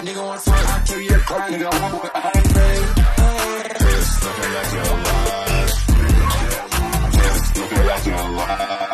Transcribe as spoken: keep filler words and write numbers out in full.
nigga want some, I carry your car, nigga, I'm with I ain't paid. It's looking like your life. It's looking like your life.